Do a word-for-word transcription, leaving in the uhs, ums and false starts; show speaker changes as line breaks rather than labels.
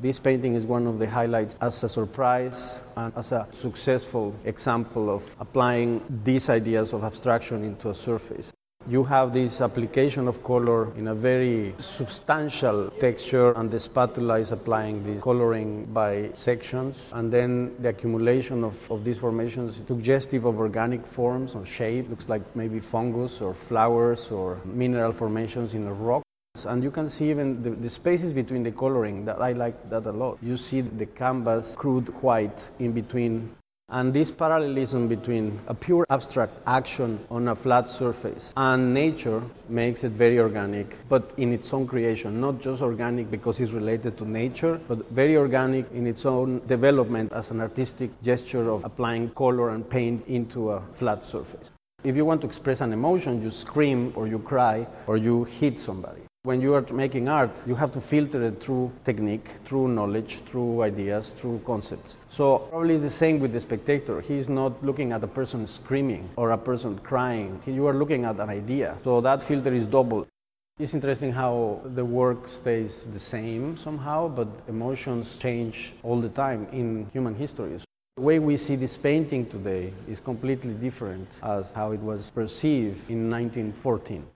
This painting is one of the highlights as a surprise and as a successful example of applying these ideas of abstraction into a surface. You have this application of color in a very substantial texture, and the spatula is applying this coloring by sections, and then the accumulation of, of these formations suggestive of organic forms or shape, looks like maybe fungus or flowers or mineral formations in a rock. And you can see even the, the spaces between the coloring, that I like that a lot. You see the canvas crude white in between. And this parallelism between a pure abstract action on a flat surface and nature makes it very organic, but in its own creation, not just organic because it's related to nature, but very organic in its own development as an artistic gesture of applying color and paint into a flat surface. If you want to express an emotion, you scream or you cry or you hit somebody. When you are making art, you have to filter it through technique, through knowledge, through ideas, through concepts. So probably it's the same with the spectator. He's not looking at a person screaming or a person crying. You are looking at an idea. So that filter is double. It's interesting how the work stays the same somehow, but emotions change all the time in human history. The way we see this painting today is completely different as how it was perceived in nineteen fourteen.